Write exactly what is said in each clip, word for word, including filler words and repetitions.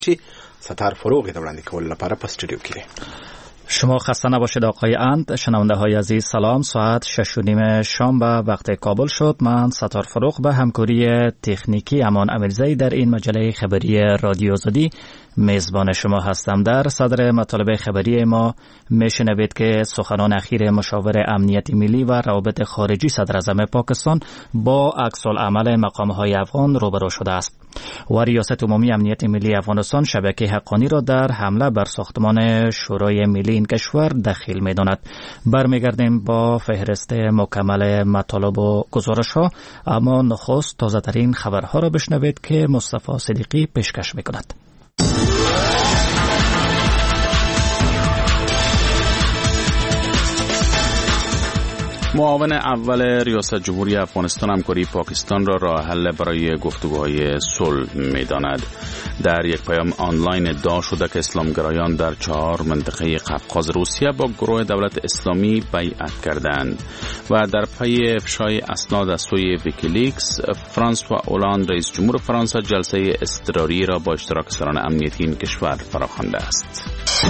ستار فروغ دورانی کول لپاره په استودیو کې. شما خسته نباشید آقای اند. شنونده های عزیز سلام. ساعت شش و نیم شام به وقت کابل شد. من ستار فروغ به همکاری تکنیکی امان امیرزایی در این مجله خبری رادیو آزادی میزبان شما هستم. در صدر مطالب خبری ما میشنوید که سخنان اخیر مشاور امنیت ملی و روابط خارجی صدر اعظم پاکستان با عکس العمل مقام‌های افغان روبرو شده است و ریاست عمومی امنیت ملی افغانستان شبکه حقانی را در حمله بر ساختمان شورای ملی این کشور دخیل می‌داند. برمیگردیم با فهرست مکمل مطالب و گزارش‌ها، اما نخست تازه‌ترین خبرها را بشنوید که مصطفی صدیقی پیشکش می‌کند. معاون اول ریاست جمهوری افغانستان همکاری پاکستان را راه حل برای گفتگوهای صلح می‌داند. در یک پیام آنلاین ادعا شده که اسلامگرایان در چهار منطقه قفقاز روسیه با گروه دولت اسلامی بیعت کردند و در پی افشای اسناد از سوی ویکیلیکس، فرانسوا اولاند رئیس جمهور فرانسه جلسه اضطراری را با اشتراک سران امنیتی این کشور فراخوانده است.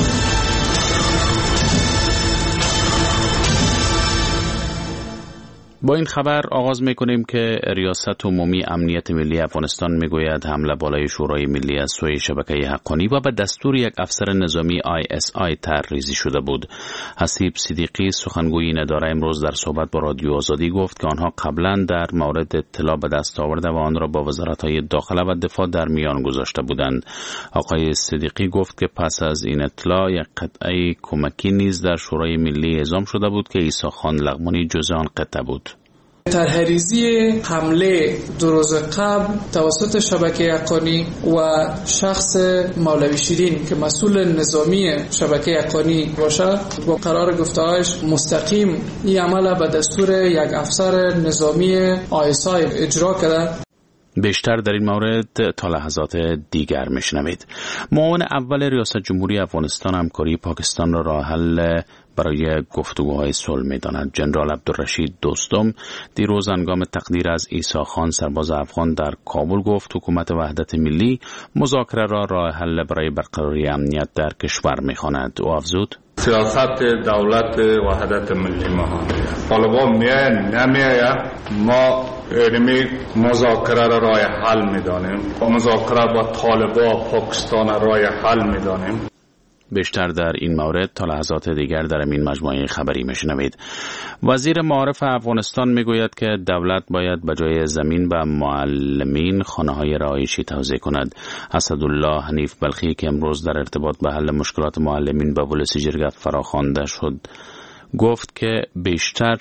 با این خبر آغاز می‌کنیم که ریاست عمومی امنیت ملی افغانستان می‌گوید حمله بالای شورای ملی از سوی شبکه حقانی و به دستور یک افسر نظامی آی اس آی طرح‌ریزی شده بود. حسیب صدیقی سخنگوی این اداره امروز در صحبت با رادیو آزادی گفت که آنها قبلا در مورد اطلاع به دست آورده و آن را با وزارت‌های داخله و دفاع در میان گذاشته بودند. آقای صدیقی گفت که پس از این اطلاع یک قطعه کمکی نیز در شورای ملی اعزام شده بود که عیسی خان لغمانی جزء آن قطعه بود. طرح‌ریزی حمله دو روز قبل توسط شبکه حقانی و شخص مولوی شیرین که مسئول نظامی شبکه حقانی باشد با قرار گفته‌هایش مستقیم این عمل به دستور یک افسر نظامی آی اس آی اجرا کرده. بیشتر در این مورد تا لحظات دیگر میشنوید. معاون اول ریاست جمهوری افغانستان همکاری پاکستان را راه حل برای گفتگوهای صلح می‌داند. جنرال عبدالرشید دوستم دیروز هنگام تقدیر از عیسی خان سرباز افغان در کابل گفت حکومت وحدت ملی مذاکره را راه حل برای برقراری امنیت در کشور می‌خواند. او افزود: سیاست دولت وحدت ملی ما طالبان میاین نمیاید ما علمی مذاکره را راه حل می‌دانیم. مذاکره با طالبان پاکستان راه حل می‌دانیم. بیشتر در این مورد تا لحظات دیگر در این مجموعه خبری میشنوید. وزیر معارف افغانستان میگوید که دولت باید به جای زمین به معلمین خانه‌های رهایشی توزیع کند. اسدالله حنیف بلخی که امروز در ارتباط به حل مشکلات معلمین به ولسی جرگه فراخوانده شد گفت که بیشتر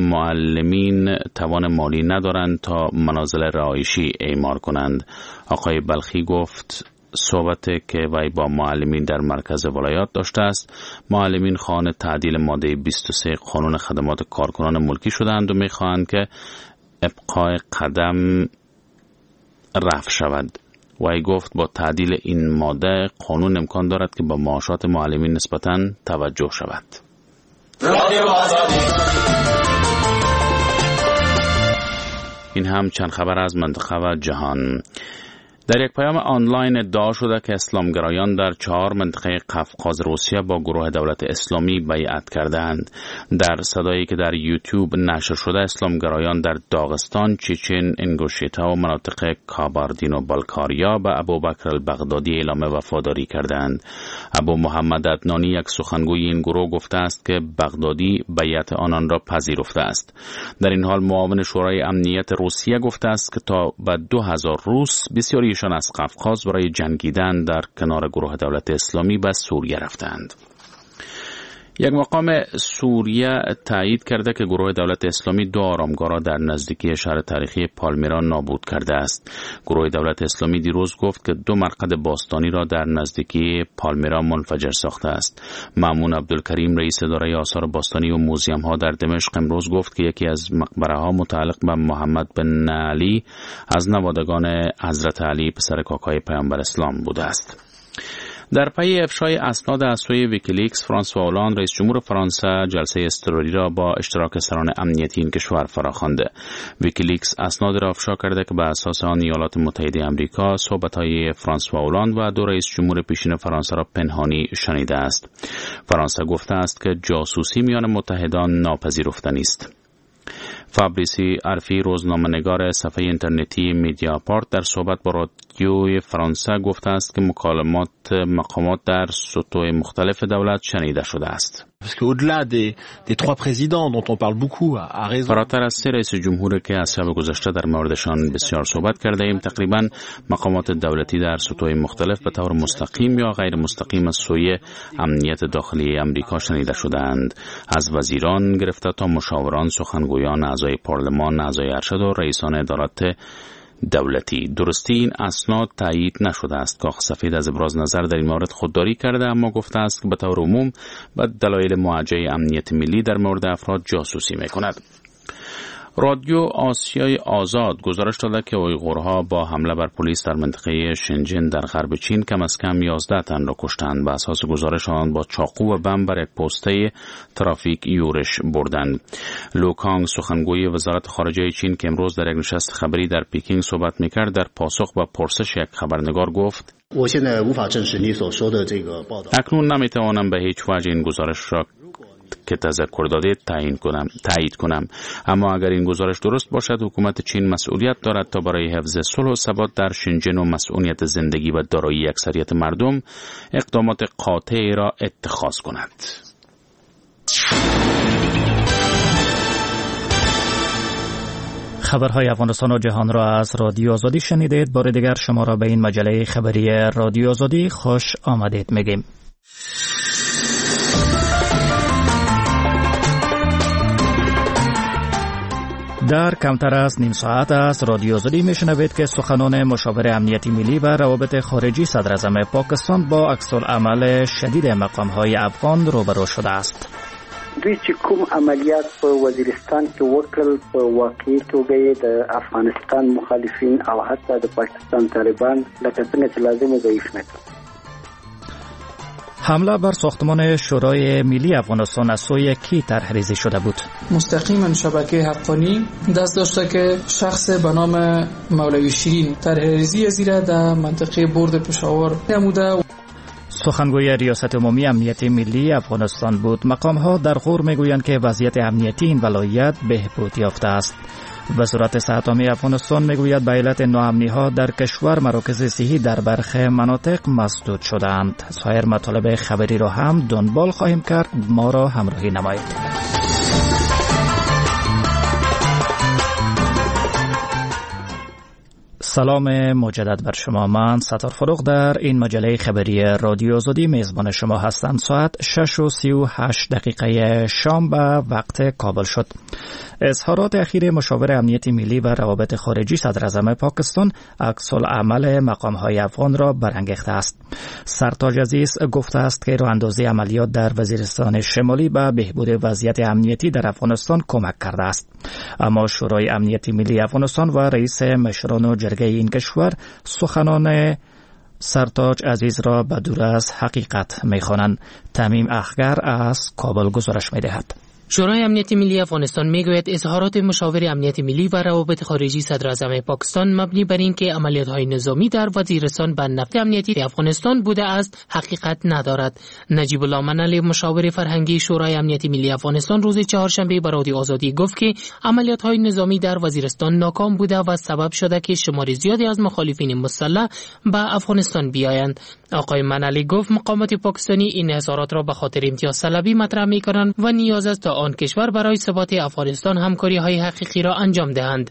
معلمین توان مالی ندارند تا منازل رهایشی اعمار کنند. آقای بلخی گفت صحبت که وی با معلمین در مرکز ولایات داشته است، معلمین خواهان تعدیل ماده بیست و سه قانون خدمات کارکنان ملکی شدند و می‌خواهند که ابقای قدم رفع شود. وی گفت با تعدیل این ماده قانون امکان دارد که با معاشات معلمین نسبتاً توجه شود. این هم چند خبر از منطقه و جهان. در یک پیام آنلاین ادعا شده که اسلامگرایان در چهار منطقه قفقاز روسیه با گروه دولت اسلامی بیعت کردند. در صدایی که در یوتیوب نشر شده، اسلامگرایان در داغستان، چچن، انگوشیتا و مناطق کاباردین و بالکاریا به ابوبکر البغدادی اعلام وفاداری کردند. ابو محمد عدنانی یک سخنگوی این گروه گفته است که بغدادی بیعت آنان را پذیرفته است. در این حال معاون شورای امنیت روسیه گفته است که تا به دو هزار روس بسیاری شان از قفقاز برای جنگیدن در کنار گروه دولت اسلامی به سوریه رفتند. یک مقام سوریه تایید کرده که گروه دولت اسلامی دو آرامگاه را در نزدیکی شهر تاریخی پالمیرا نابود کرده است. گروه دولت اسلامی دیروز گفت که دو مرقد باستانی را در نزدیکی پالمیرا منفجر ساخته است. مامون عبدالکریم رئیس اداره آثار باستانی و موزیم ها در دمشق امروز گفت که یکی از مقبره ها متعلق به محمد بن علی از نوادگان حضرت علی پسر کاکای پیامبر اسلام بوده است. در پی افشای اسناد از سوی ویکیلیکس، فرانسوا هولند رئیس جمهور فرانسه جلسه اضطراری را با اشتراک سران امنیتی این کشور فراخوانده. ویکیلیکس اسناد را افشا کرده که به اساس آن ایالات متحده آمریکا صحبت‌های فرانسوا هولند و دو رئیس جمهور پیشین فرانسه را پنهانی شنیده است. فرانسه گفته است که جاسوسی میان متحدان ناپذیرفتنی است. فابریسی عرفی، روزنامه‌نگار صفحه اینترنتی میدیاپارت، در صحبت با رادیوی فرانسه گفته است که مکالمات مقامات در سطوح مختلف دولت شنیده شده است. فراتر از سه رئیس جمهور که از شب گذشته در موردشان بسیار صحبت کرده ایم، تقریبا مقامات دولتی در سطوح مختلف به طور مستقیم یا غیر مستقیم از سوی امنیت داخلی امریکا شنیده شدند، از وزیران گرفته تا مشاوران، سخنگویان، اعضای پارلمان، اعضای ارشد و رئیسان ادارات دولتی. درستی این اسناد تایید نشده است. کاخ سفید از ابراز نظر در این مورد خودداری کرده، اما گفته است که به طور عموم به دلایل موجه امنیت ملی در مورد افراد جاسوسی می‌کند. رادیو آسیای آزاد گزارش داده که اویغورها با حمله بر پلیس در منطقه شنجن در غرب چین کم از کم یازده تن را کشتند. به اساس گزارش آن با چاقو و بم بر یک پسته ترافیک یورش بردند. لو کانگ، سخنگوی وزارت خارجه چین که امروز در یک نشست خبری در پیکینگ صحبت می‌کرد، در پاسخ به پرسش یک خبرنگار گفت: اکنون نمی‌توانم به هیچ وجه این گزارش را که تذکر داده تعیین کنم تایید کنم، اما اگر این گزارش درست باشد، حکومت چین مسئولیت دارد تا برای حفظ صلح و ثبات در شنجن و مسئولیت زندگی و دارایی اکثریت مردم اقدامات قاطعی را اتخاذ کند. خبرهای افغانستان و جهان را از رادیو آزادی شنیدید. بار دیگر شما را به این مجله خبری رادیو آزادی خوش آمدید میگیم. در کمتر از نیم ساعت از رادیو آزادی میشنوید که سخنان مشاور امنیتی ملی و روابط خارجی صدر اعظم پاکستان با عکس‌العمل شدید مقام‌های افغان روبرو شده است. دوی چې کوم عملیات په وزیرستان کې وکړل په واقعي توګه د افغانستان مخالفین او حتی د پاکستان طالبان لکه څنګه چې لازم و ضعیف نکړل. حمله بر ساختمان شورای ملی افغانستان از سوی کی طرح‌ریزی شده بود؟ مستقیما شبکه حقانی دست داشته که شخص به نام مولوی شیرین طرح‌ریزی زیر در منطقه برد پشاور نموده. سخنگوی ریاست عمومی امنیت ملی افغانستان بود. مقام‌ها در غور میگویند که وضعیت امنیتی این ولایت بهبود یافته است. وزارت صحت عامه افغانستان میگوید به علت ناامنی‌ها در کشور مراکز صحی در برخی مناطق مسدود شدند. سایر مطالب خبری را هم دنبال خواهیم کرد. ما را همراهی نمایید. سلام مجدد بر شما. من ستار فروغ در این مجله خبری رادیو آزادی میزبان شما هستم. ساعت شش و سی و هشت دقیقه شام به وقت کابل شد. اظهارات اخیر مشاور امنیت ملی و روابط خارجی صدر اعظم پاکستان عکس‌العمل مقام‌های افغان را برانگیخته است. سرتاج عزیز گفته است که راه‌اندازی عملیات در وزیرستان شمالی به بهبود وضعیت امنیتی در افغانستان کمک کرده است. اما شورای امنیت ملی افغانستان و رئیس مشران و جرگه این کشور سخنان سرتاج عزیز را به دور از حقیقت می‌خوانند. تمیم اخگر از کابل گزارش می‌دهد. شورای امنیت ملی افغانستان میگوید اظهارات مشاور امنیت ملی و روابط خارجی صدر اعظم پاکستان مبنی بر اینکه عملیات‌های نظامی در وزیرستان به نفع امنیتی افغانستان بوده است حقیقت ندارد. نجیب الله منالی مشاور فرهنگی شورای امنیت ملی افغانستان روز چهارشنبه به رادیو آزادی گفت که عملیات‌های نظامی در وزیرستان ناکام بوده و سبب شده که شمار زیادی از مخالفین مسلح به افغانستان بیایند. آقای منالی گفت مقامات پاکستانی این اظهارات را به خاطر امتیاز طلبی مطرح می‌کنند و نیاز است تا آن کشور برای ثبات افغانستان همکاری‌های حقیقی را انجام دهند.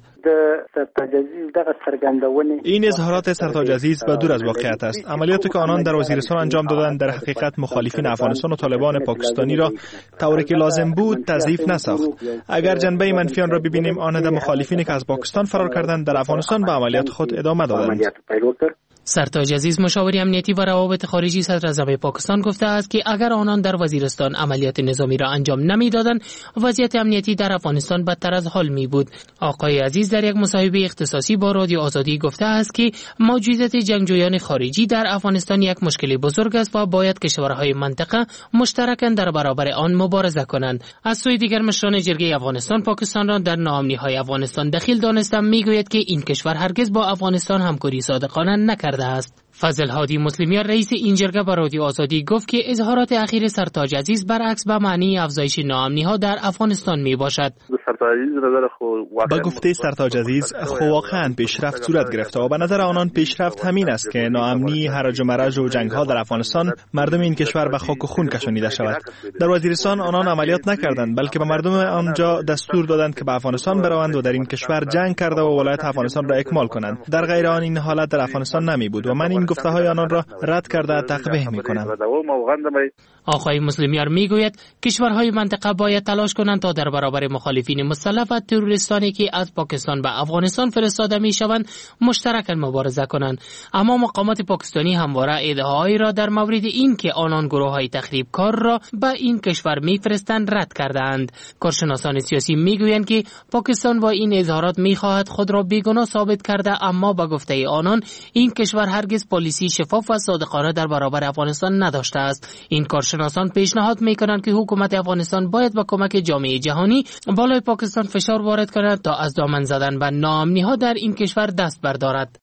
این اظهارات سرتاج عزیز به دور از واقعیت است. عملیاتی که آنان در وزیرستان انجام دادند در حقیقت مخالفین افغانستان و طالبان پاکستانی را طوری که لازم بود تضعیف نساخت. اگر جنبه منفی آن را ببینیم، آن ده مخالفینی که از پاکستان فرار کردند در افغانستان به عملیات خود ادامه دادند. سرتاج عزیز مشاور امنیتی و روابط خارجی صدراعظم پاکستان گفته است که اگر آنان در وزیرستان عملیات نظامی را انجام نمیدادند وضعیت امنیتی در افغانستان بدتر از حال می بود. آقای عزیز در یک مصاحبه اختصاصی با رادیو آزادی گفته است که موجودیت جنگجویان خارجی در افغانستان یک مشکل بزرگ است و باید کشورهای منطقه مشترکاً در برابر آن مبارزه کنند. از سوی دیگر مشران جرگه افغانستان پاکستان را در ناامنی‌های افغانستان دخیل دانسته میگوید که این کشور هرگز با افغانستان همکاری صادقانه نکرده است. فضل هادی مسلمیان رئیس این جرگه با رادیو آزادی گفت که اظهارات اخیر سرتاج عزیز برعکس به معنی افزایش ناامنی‌ها در افغانستان می باشد. با گفته سرتاج عزیز خو واقعا پیشرفت صورت گرفته و به نظر آنان پیشرفت همین است که ناامنی، هرج و مرج و جنگ‌ها در افغانستان مردم این کشور به خاک و خون کشانیده شود. در وزیرستان آنان عملیات نکردند بلکه به مردم آنجا دستور دادند که به افغانستان بروند و در این کشور جنگ کرده و ولایت افغانستان را اکمال کنند. در غیر آن این حالت در افغانستان نمی بود و من این گفته‌های آنان را رد کرده تقبیح می‌کنم. آقای مسلمیار میگوید کشورهای منطقه باید تلاش کنند تا در برابر مخالفین مسلح و تروریستانی که از پاکستان به افغانستان فرستاده میشوند مشترکاً مبارزه کنند. اما مقامات پاکستانی همواره ادعاهایی را در مورد این که آنان گروه‌های تخریبکار را به این کشور میفرستند رد کردند. کارشناسان سیاسی میگویند که پاکستان با این اظهارات میخواهد خود را بیگناه ثابت کرده، اما با گفته آنان این کشور هرگز پالیسی شفاف و صادقانه در برابر افغانستان نداشته است. این کارشناسان پیشنهاد میکنند که حکومت افغانستان باید با کمک جامعه جهانی بالای پاکستان فشار وارد کند تا از دامن زدن به ناامنی‌ها در این کشور دست بردارد.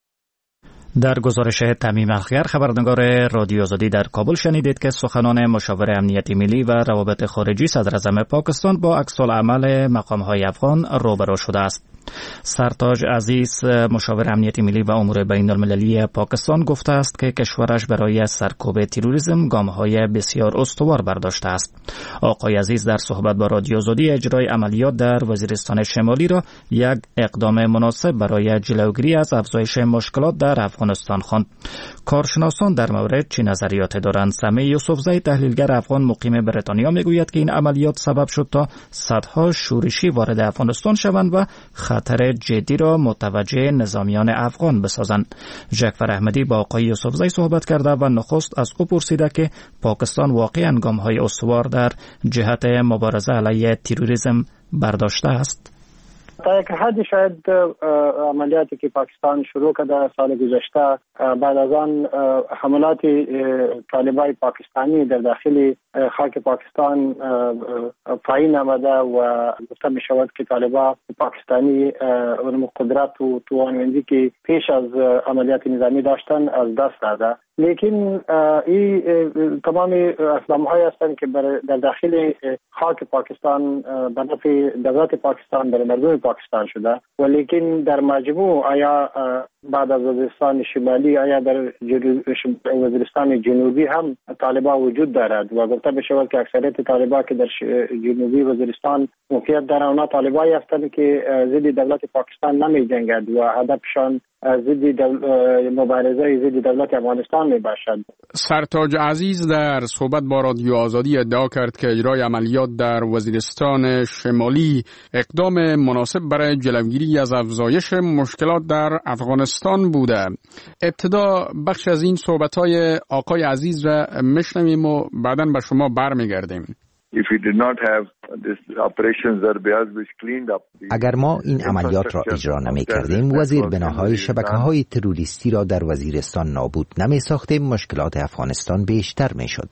در گزارش تمیم الخیار خبرنگار رادیو آزادی در کابل شنیدید که سخنان مشاور امنیتی ملی و روابط خارجی صدراعظم پاکستان با عکس‌العمل مقام‌های افغان روبرو شده است. سرتاج عزیز مشاور امنیتی ملی و امور بین المللی پاکستان گفته است که کشورش برای سرکوب تروریسم گام‌های بسیار استوار برداشته است. آقای عزیز در صحبت با رادیو آزادی اجرای عملیات در وزیرستان شمالی را یک اقدام مناسب برای جلوگیری از افزایش مشکلات در افغانستان خواند. کارشناسان در مورد چه نظریات دارند؟ سمیع یوسفزی تحلیلگر افغان مقیم بریتانیا میگوید که این عملیات سبب شد تا صدها شورشی وارد افغانستان شوند و خطر جدی را متوجه نظامیان افغان بسازند. جعفر احمدی با آقای یوسفزی صحبت کرده و نخست از او پرسیده که پاکستان واقعاً گام‌های استوار در جهت مبارزه علیه تروریسم برداشته است. تا یک حدی شاید عملیاتی که پاکستان شروع کرده سال گذشته بعد از آن حملات طالبای پاکستانی در داخل خاک پاکستان پایین آمده و گفته می شود که طالبا پاکستانی اون قدرت و توانمندی که پیش از عملیات نظامی داشتن از دست داده. لیکن این تمام اقدام های هستند که در داخل خاک پاکستان به نفع دولت پاکستان برای مردم پاکستان شده، ولیکن در مجموع آیا بعد از وزیرستان شمالی آیا در وزیرستان جنوبی هم طالبا وجود دارد و گفته بشود که اکثریت طالبا که در جنوبی وزیرستان موقعیت دارند اونا طالبایی هستند که ضد دولت پاکستان نمی جنگند و هدفشان ضد مبارزه ضد دولت افغانستان می باشد. سرتاج عزیز در صحبت با رادیو آزادی ادعا کرد که اجرای عملیات در وزیرستان شمالی اقدام مناسب برای جلوگیری از افزایش مشکلات در افغانستان بوده. ابتدا بخش از این صحبت‌های آقای عزیز را میشنویم و بعداً به شما برمیگردیم. اگر ما این عملیات را اجرا نمی کردیم، وزیر بناهای شبکه های تروریستی را در وزیرستان نابود نمی ساختیم، مشکلات افغانستان بیشتر می شد.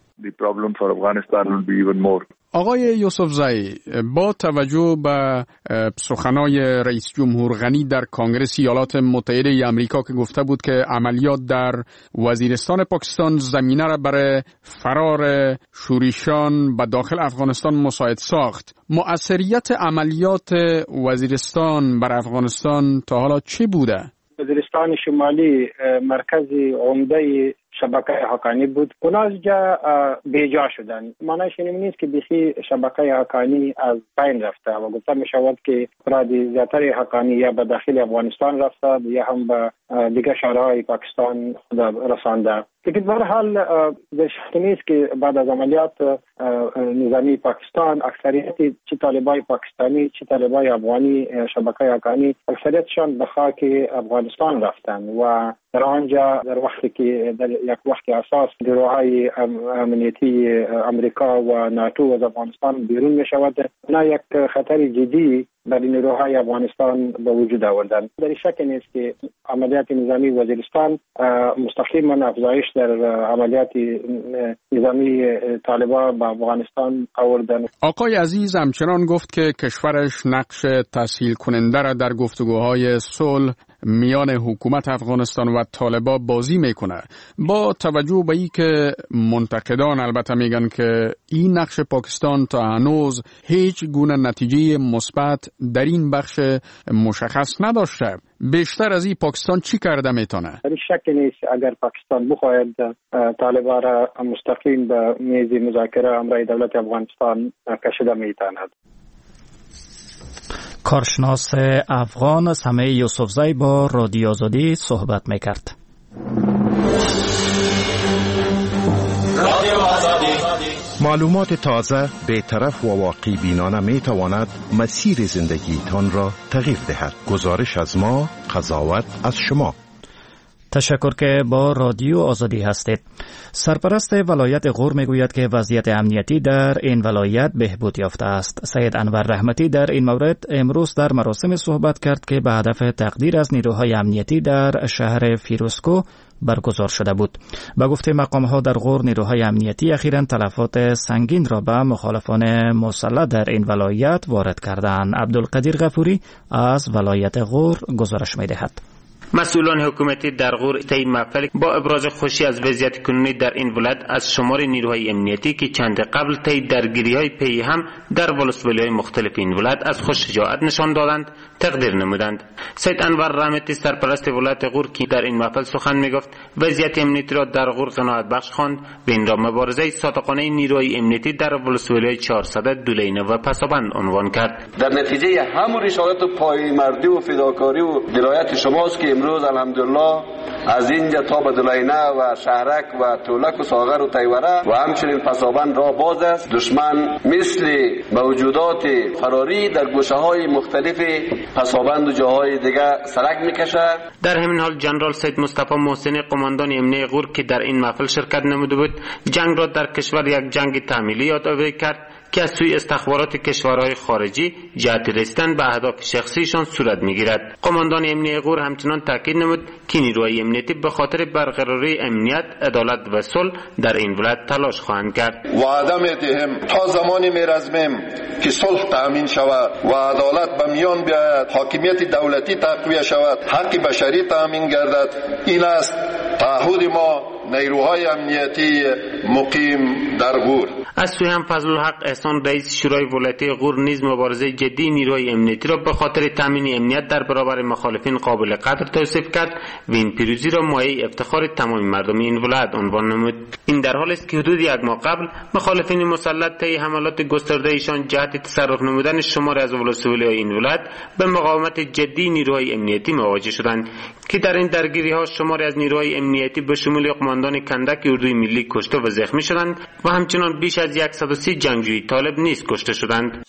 آقای یوسفزی، با توجه به سخنان رئیس جمهور غنی در کنگره ایالات متحده آمریکا که گفته بود که عملیات در وزیرستان پاکستان زمینه را برای فرار شورشیان به داخل افغانستان مساعد ساخت، مؤثریت عملیات وزیرستان بر افغانستان تا حالا چی بوده؟ وزیرستان شمالی مرکزی عمده شبکه حقانی بود. اونا از جا بیجا شدن. معنیش این نیست که بیخی شبکه حقانی از بین رفته و گفته می شود که افراد زیاتر حقانی یا به داخل افغانستان رفته یا هم به دیگر شهرهای پاکستان خود رسانده. لیکن به هر حال در شک نیست که بعد از عملیات نظامی پاکستان اکثریت چه طالبای پاکستانی چه طالبای افغانی شبکه افغانی اکثریتشان به خاک افغانستان رفتن و در آنجا در وقتی که در یک وقت اساس نیروهای امنیتی امریکا و ناتو از افغانستان بیرون می شود، نه یک خطر جدی برای نیروهای افغانستان به وجود آوردن. در شک نیست که عملیات نظامی وزیرستان مستقیما افزایش در عملیات نظامی طالبان به افغانستان آوردن. آقای عزیز همچنان گفت که کشورش نقش تسهیل کننده را در گفتگوهای صلح میان حکومت افغانستان و طالبا بازی میکنه. با توجه به این که منتقدان البته میگن که این نقش پاکستان تا هنوز هیچ گونه نتیجه مثبت در این بخش مشخص نداشته، بیشتر از این پاکستان چی کرده میتونه؟ در شک نیست اگر پاکستان بخواهد طالبان را مستقیم به میز مذاکره امرای دولت افغانستان کشیده میتواند. کارشناس افغان سمیع یوسفزی با رادیو آزادی صحبت میکرد. معلومات تازه، بی‌طرف و واقعی بینانه می تواند مسیر زندگیتان را تغییر دهد. گزارش از ما، قضاوت از شما. تشکر که با رادیو آزادی هستید. سرپرست ولایت غور میگوید که وضعیت امنیتی در این ولایت بهبود یافته است. سید انور رحمتی در این مورد امروز در مراسم صحبت کرد که به هدف تقدیر از نیروهای امنیتی در شهر فیروزکو برگزار شده بود. با گفته مقام‌ها در غور نیروهای امنیتی اخیراً تلفات سنگین را به مخالفان مسلح در این ولایت وارد کردند. عبدالقدیر غفوری از ولایت غور گزارش می‌دهد. مسئولان حکومتی در غور طی محفل با ابراز خوشی از وضعیت کنونی در این ولایت از شمار نیروهای امنیتی که چند قبل طی درگیری‌های پی هم در ولسوالی‌های مختلف این ولایت از خوش شجاعت نشان دادند تقدیر نمودند. سید انور رحمتی سرپرست ولایت غور که در این محفل سخن میگفت وضعیت امنیتی را در غور قناعت بخش خواند و این را مبارزه صادقانه نیروهای امنیتی در ولسوالی‌های چهارصد دولینه و پسابند عنوان کرد. در نتیجه همون رسالت و پایمردی و فداکاری و درایت شماست که امروز الحمدلله از اینجا تا به دولینه و شهرک و تولک و ساغر و تیوره و همچنین پسابند را باز است. دشمن مثل موجودات فراری در گوشه های مختلف پسابند و جاهای دیگه سرک میکشه. در همین حال جنرال سید مصطفی محسنی قماندان امنیتی غور که در این محفل شرکت نموده بود جنگ را در کشور یک جنگ تحمیلی یادآوری کرد که از سوی استخبارات کشورهای خارجی جهت رسیدن به اهداف شخصیشان صورت میگیرد. قماندان امنیتی غور همچنان تاکید نمود که نیروهای امنیتی به خاطر برقراری امنیت، عدالت و صلح در این ولایت تلاش خواهند کرد. وعده می‌دهیم تا زمانی می‌رزمیم که صلح تامین شود و عدالت به میان بیاید، حاکمیت دولتی تقویت شود، حق بشری تامین گردد. این است تعهد ما نیروهای امنیتی مقیم در غور. از سوی هم فضل الحق احسان رئیس شورای ولایتی غور نیز مبارزه جدی نیروهای امنیتی را به خاطر تامین امنیت در برابر مخالفین قابل قدر توصیف کرد و این پیروزی را مایه افتخار تمام مردم این ولایت عنوان نمود. این در حالی است که حدود یک ماه قبل مخالفین مسلح طی حملات گسترده ایشان جهت تصرف نمودن شماری از ولسوالی‌های این ولایت به مقاومت جدی نیروهای امنیتی مواجه شدند که در این درگیری‌ها شماری از نیروهای امنیتی به شمول قماندان کندک اردوی ملی کشته و زخمی شدند و همچنان بیش از صد و سی جنگجوی طالب نیز کشته شدند.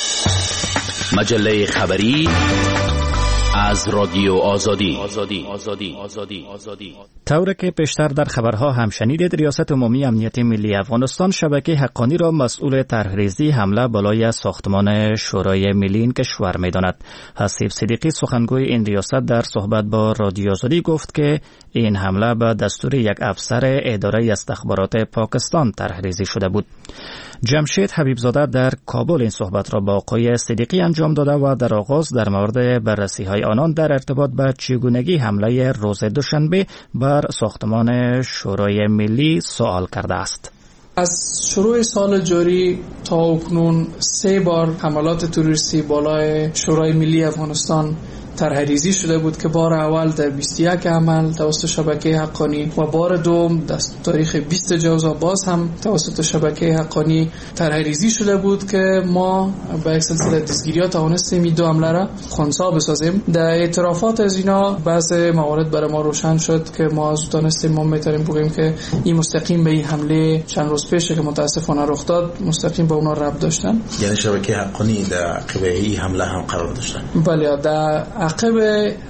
مجله خبری از رادیو آزادی. آزادی. آزادی. آزادی. آزادی. طوری که پیشتر در خبرها هم شنیدید، ریاست عمومی امنیت ملی افغانستان شبکه حقانی را مسئول طرحریزی حمله بالای ساختمان شورای ملی این کشور می‌داند. حسیب صدیقی سخنگوی این ریاست در صحبت با رادیو آزادی گفت که این حمله به دستور یک افسر اداره استخبارات پاکستان طرحریزی شده بود. جمشید حبیبزاده در کابل این صحبت را با آقای صدیقی انجام داده و در آغاز در مورد بررسی‌های آنان در ارتباط به چگونگی حمله روز دوشنبه بر ساختمان شورای ملی سوال کرده است. از شروع سال جاری تا اکنون سه بار حملات تروریستی بالای شورای ملی افغانستان طرح‌ریزی شده بود که بار اول در بیست و یک عمل توسط شبکه حقانی و بار دوم در تاریخ بیست جوزا باز هم توسط شبکه حقانی طرح‌ریزی شده بود که ما با یک سلسله دستگیری‌ها توانستیم این دو عمله را خنثی بسازیم. در اعترافات از اینا بعض موارد برای ما روشن شد که ما از دانستیم ما میتونیم بگیم که این مستقیم به این حمله چند روز پیش که متاسفانه رخ داد مستقیم به اونا ربط داشتن. یعنی شبکه حقانی در عقب این حمله هم قرار داشتن. بله، در عقب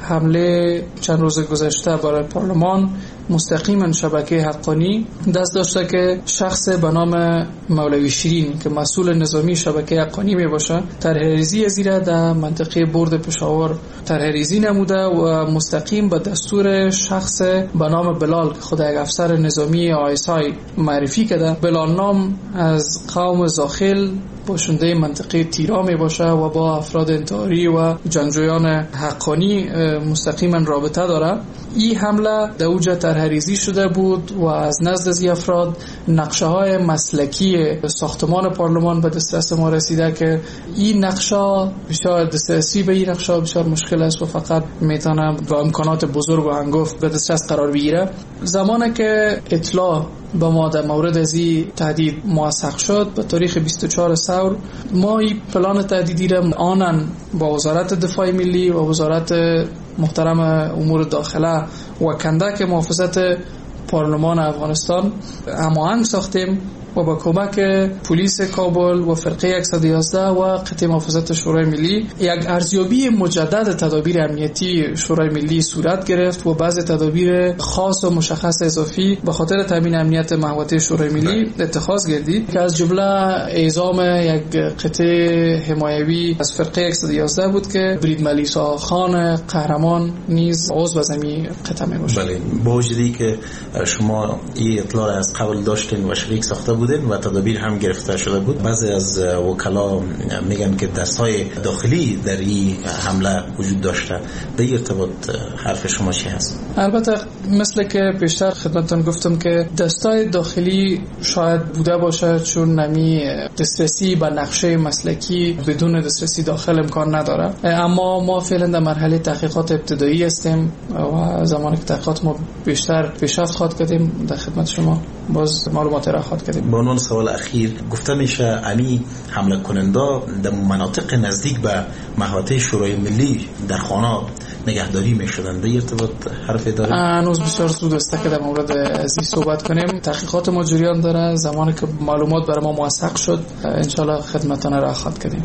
حمله چند روز گذشته برای پارلمان مستقیما شبکه حقانی دست داشته که شخص به نام مولوی شیرین که مسئول نظامی شبکه حقانی می باشه طرح‌ریزی زیرا در منطقه برد پشاور طرح‌ریزی نموده و مستقیم به دستور شخص به نام بلال که خود یک افسر نظامی آی اس آی معرفی کرده. بلال نام از قوم زاخل باشنده منطقه تیرا می باشه و با افراد انتحاری و جنگجویان حقانی مستقیما رابطه داره. این حمله در اوج طرح‌ریزی شده بود و از نزد از افراد نقشه های مسلکی ساختمان پارلمان به دسترس ما رسیده که این نقشه بسیار دسترسی به این نقشه بسیار مشکل است و فقط میتونه با امکانات بزرگ و هنگفت به دسترس قرار بگیره. زمانی که اطلاع با ما در مورد از این تهدید موثق شد به تاریخ بیست و چهار ثور ما این پلان تهدیدی را آنن با وزارت دفاع ملی و وزارت محترم امور داخله و کندک محافظت پارلمان افغانستان هماهنگ ساختیم و با کمک پلیس کابل و فرقه صد و یازده و قطعه محافظت شورای ملی یک ارزیابی مجدد تدابیر امنیتی شورای ملی صورت گرفت و بعض تدابیر خاص و مشخص اضافی به خاطر تامین امنیت محوطه شورای ملی اتخاذ گردید که از جمله اعزام یک قطعه حمایوی از فرقه صد و یازده بود که برید ملیسا خان قهرمان نیز عضو از این قطعه می باشد. بله، با وجودی که شما این اطلاع از قبل داشتین و شریک ساخته بودن و تدابیر هم گرفته شده بود، بعضی از وکلا میگن که دستای داخلی در این حمله وجود داشته. در این ارتباط حرف شما چی هست؟ البته مثل که پیشتر خدمتتون گفتم که دستای داخلی شاید بوده باشه چون نمی دسترسی به نقشه مسلکی بدون دسترسی داخل امکان نداره، اما ما فعلا در مرحله تحقیقات ابتدایی هستیم و زمانی که تحقیقات ما بیشتر پیشرفت خواهد کردیم در خدمت شما باز معلومات را خواهد کردیم. به عنوان سوال اخیر گفته میشه امی حمله کننده در مناطق نزدیک به محوطه شورای ملی در خانه نگهداری میشدن. در ارتباط حرف داره؟ هنوز بسیار زود است که در مورد از این صحبت کنیم. تحقیقات ما جریان داره. زمانی که معلومات برای ما موثق شد انشالله خدمتتان را خواهد کردیم.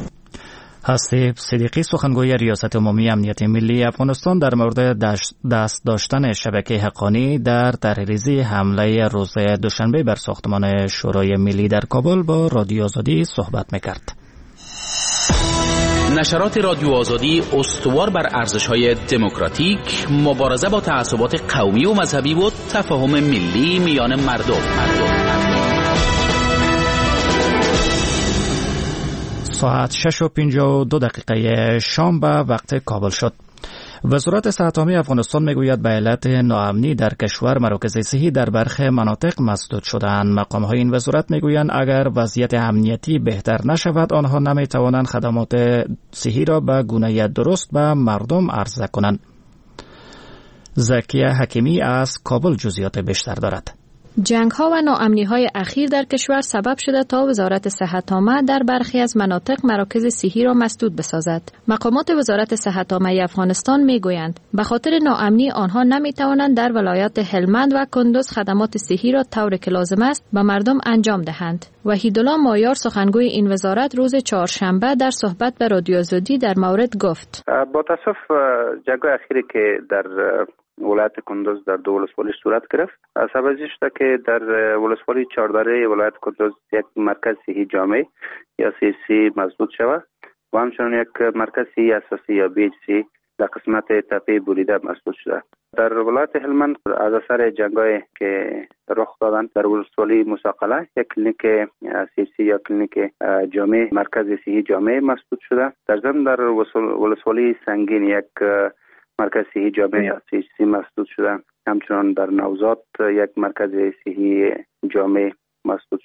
حسیب صدیقی سخنگوی ریاست عمومی امنیت ملی افغانستان در مورد دست داشتن شبکه حقانی در طرح‌ریزی حمله روز دوشنبه بر ساختمان شورای ملی در کابل با رادیو آزادی صحبت میکرد. نشرات رادیو آزادی استوار بر ارزش‌های دموکراتیک، مبارزه با تعصبات قومی و مذهبی و تفاهم ملی میان مردم. مردم. ساعت شش و پنجاه و دو دقیقه شام به وقت کابل شد. وزارت صحت عامه افغانستان میگوید به علت ناامنی در کشور مراکز صحی در برخی مناطق مسدود شدند. مقام‌های این وزارت میگویند اگر وضعیت امنیتی بهتر نشود آنها نمیتوانند خدمات صحی را به گونه درست به مردم عرضه کنند. زکیه حکیمی از کابل جزئیات بیشتر دارد. جنگ ها و ناامنی های اخیر در کشور سبب شده تا وزارت صحت عامه در برخی از مناطق مراکز صحی را مسدود بسازد. مقامات وزارت صحت عامه افغانستان میگویند به خاطر ناامنی آنها نمیتوانند در ولایات هلمند و کندوز خدمات صحی را طوری که لازم است به مردم انجام دهند. وحیدالله مایار سخنگوی این وزارت روز چهارشنبه در صحبت به رادیو آزادی در مورد گفت: با تاسف جنگ اخیری که در ولایت کندوز در دو ولسوالی صورت گرفت سبب شده که در ولسوالی چهاردره ولایت کندوز یک مرکز صحی جامع یا سی سی مسدود شود و همچنین یک مرکز صحی اساسی یا بی اچ سی در قسمت تپه بریده مسدود شده. در ولایت هلمند از اثر جنگایی که رخ دادند در ولسوالی مساقله یک کلینیک سی سی یا کلینیک جامع مرکز صحی جامع مسدود شده. در ضمن در ولسوالی سنگین یک مرکز صحی جامع یا سی سی مسدود شده. همچنان در نوزاد یک مرکز صحی جامع مسدود شده.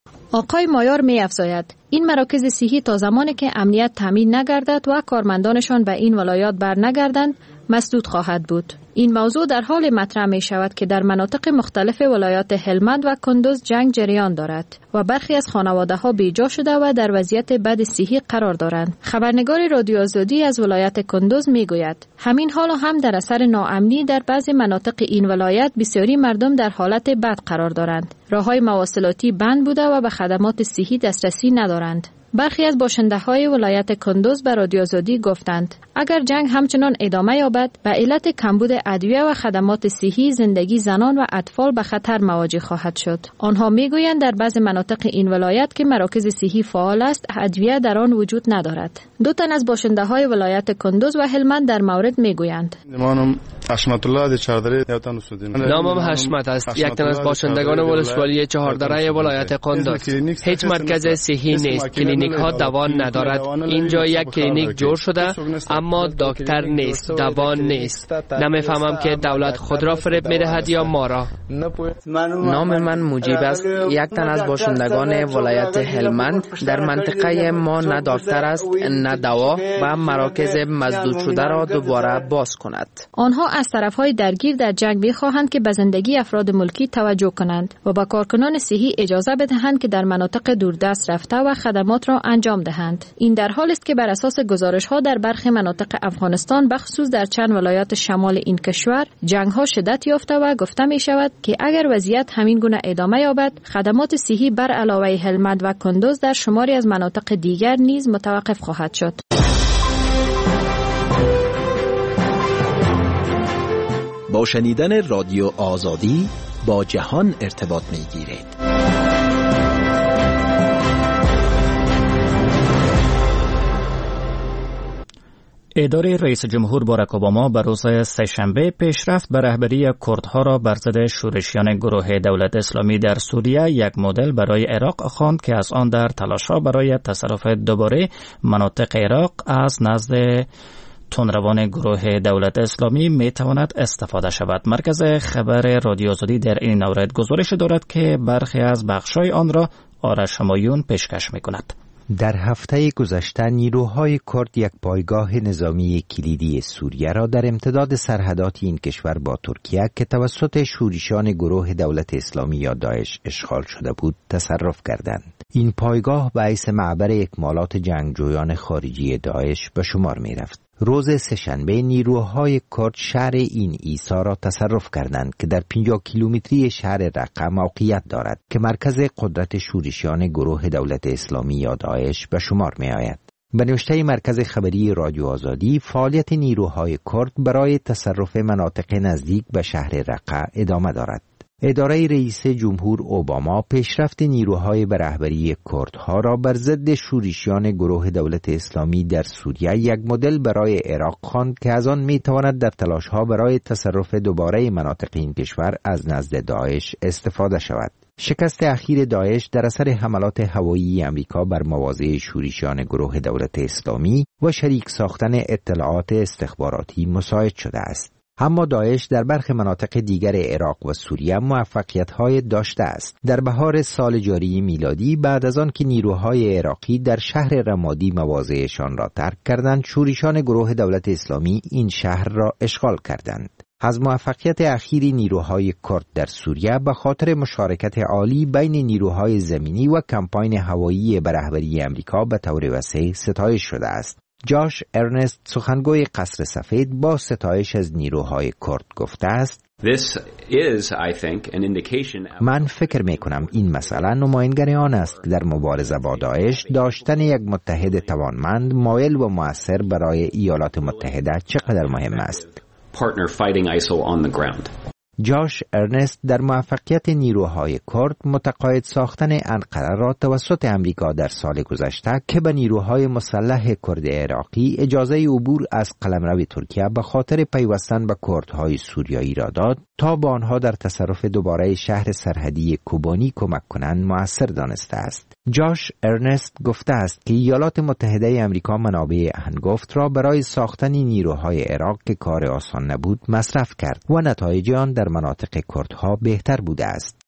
آقای مایار می افزاید این مراکز صحی تا زمانی که امنیت تامین نگردد و کارمندانشان به این ولایات بر نگردند مسدود خواهد بود. این موضوع در حال مطرح می شود که در مناطق مختلف ولایات هلمند و کندوز جنگ جریان دارد و برخی از خانواده ها بیجا شده و در وضعیت بد صحی قرار دارند. خبرنگار رادیو آزادی از ولایت کندوز می گوید همین حال هم در اثر ناامنی در بعضی مناطق این ولایت بسیاری مردم در حالت بد قرار دارند. راههای مواصلاتی بند بوده و به خدمات صحی دسترسی ندارند. برخی از باشنده‌های ولایت کندوز به رادیو آزادی گفتند اگر جنگ همچنان ادامه یابد به علت کمبود ادویه و خدمات صحی زندگی زنان و اطفال به خطر مواجه خواهد شد. آنها میگویند در بعض مناطق این ولایت که مراکز صحی فعال است ادویه در آن وجود ندارد. دو تن از باشنده‌های ولایت کندوز و هلمند در مورد میگویند نامم حشمت الله د چهاردره یوتن سودین نامم حشمت است، یک تن از باشندگان ولسوالی چهاردره ولایت کندوز. هیچ مرکز صحی نیست، کلینیک ها دوان ندارد. اینجا یک کلینیک جور شده اما دکتر نیست، دوان نیست. نمیفهمم که دولت خود را فریب میدهد یا ما را. نام من مجیب است، یک تن از باشندگان ولایت هلمند. در منطقه ما نه دکتر است نه دوا و مراکز مسدود شده را دوباره باز کند. آنها از طرفهای درگیر در جنگ می‌خواهند که به زندگی افراد ملکی توجه کنند و با کارکنان صحی اجازه بدهند که در مناطق دوردست رفته و خدمات را انجام دهند. این در حالی است که بر اساس گزارش‌ها در برخی مناطق افغانستان بخصوص در چند ولایات شمال این کشور جنگ‌ها شدت یافته و گفته می‌شود که اگر وضعیت همین گونه ادامه یابد خدمات صحی بر علاوه هلمند و کندوز در شماری از مناطق دیگر نیز متوقف خواهد شد. با شنیدن رادیو آزادی با جهان ارتباط می‌گیرید. اداره رئیس جمهور باراک اوباما بر روز سه‌شنبه پیشرفت به رهبری کردها را بر ضد شورشیان گروه دولت اسلامی در سوریه یک مدل برای عراق خواند که از آن در تلاش‌ها برای تصرف دوباره مناطق عراق از نزد تندروان گروه دولت اسلامی می تواند استفاده شود. مرکز خبر رادیو آزادی در این مورد گزارش دارد که برخی از بخش‌های آن را آرش همایون پیشکش می کند. در هفته گذشته نیروهای کرد یک پایگاه نظامی کلیدی سوریه را در امتداد سرحدات این کشور با ترکیه که توسط شورشیان گروه دولت اسلامی یا داعش اشغال شده بود تصرف کردند. این پایگاه به حیث معبر اکمالات جنگجویان خارجی داعش به شمار می رفت. روز سه‌شنبه نیروهای کرد شهر این ایسا را تصرف کردند که در پنجاه کیلومتری شهر رقه موقعیت دارد که مرکز قدرت شورشیان گروه دولت اسلامی یا داعش به شمار می آید. به نوشته مرکز خبری رادیو آزادی، فعالیت نیروهای کرد برای تصرف مناطق نزدیک به شهر رقه ادامه دارد. اداره رئیس جمهور اوباما پیشرفت نیروهای به رهبری کردها را بر ضد شورشیان گروه دولت اسلامی در سوریه یک مدل برای عراق خواند که از آن میتواند در تلاش‌ها برای تصرف دوباره مناطق این کشور از نزد داعش استفاده شود. شکست اخیر داعش در اثر حملات هوایی امریکا بر مواضع شورشیان گروه دولت اسلامی و شریک ساختن اطلاعات استخباراتی مساعد شده است. اما داعش در برخی مناطق دیگر عراق و سوریه موفقیت‌های داشته است. در بهار سال جاری میلادی بعد از آن که نیروهای عراقی در شهر رمادی مواضعشان را ترک کردند، شورشیان گروه دولت اسلامی این شهر را اشغال کردند. از موفقیت اخیر نیروهای کرد در سوریه به خاطر مشارکت عالی بین نیروهای زمینی و کمپاین هوایی به رهبری امریکا به طور وسیع ستایش شده است. جاش ارنست سخنگوی قصر سفید با ستایش از نیروهای کرد گفته است: This is, I think, an indication... من فکر می کنم این مسئله نمایانگر آن است که در مبارزه با داعش داشتن یک متحد توانمند، مایل و مؤثر برای ایالات متحده چقدر مهم است. Partner fighting I S I L on the ground. جاش ارنست در موفقیت نیروهای کرد متقاعد ساختن انقره را توسط امریکا در سال گذشته که به نیروهای مسلح کرد عراقی اجازه عبور از قلمرو ترکیه به خاطر پیوستن به کردهای سوریایی را داد تا با آنها در تصرف دوباره شهر سرحدی کوبانی کمک کنند مؤثر دانسته است. جاش ارنست گفته است که ایالات متحده امریکا منابع هنگفت را برای ساختن نیروهای عراق که کار آسان نبود مصرف کرد و نتایج آن در مناطق کردها بهتر بوده است.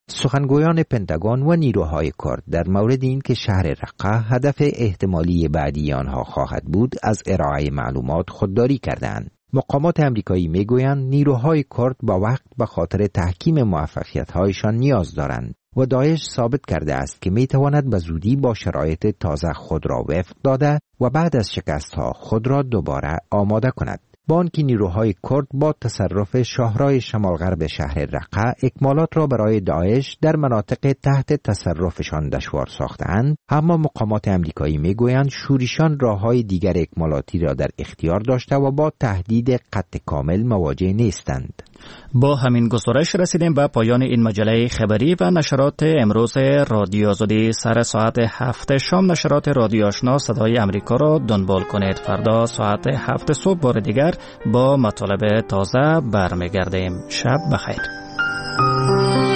سخنگویان پنتاگون و نیروهای کرد در مورد این که شهر رقه هدف احتمالی بعدی آنها خواهد بود از ارائه معلومات خودداری کردند. مقامات امریکایی میگویند نیروهای کرد با وقت به خاطر تحکیم موفقیت‌هایشان نیاز دارند و داعش ثابت کرده است که میتواند به زودی با شرایط تازه خود را وفق داده و بعد از شکست‌ها خود را دوباره آماده کند. با آنکه نیروهای کرد با تصرف شاهرای شمال غرب شهر رقه اکمالات را برای داعش در مناطق تحت تصرفشان دشوار ساختند، اما مقامات امریکایی میگویند شورشیان راههای دیگر اکمالاتی را در اختیار داشته و با تهدید قطع کامل مواجه نیستند. با همین گزارش رسیدیم به پایان این مجله خبری و نشرات امروز رادیو آزادی. سر ساعت هفت شام نشرات رادیو آشنا صدای امریکا را دنبال کنید. فردا ساعت هفت صبح بار دیگر با مطالب تازه برمیگردیم. شب بخیر.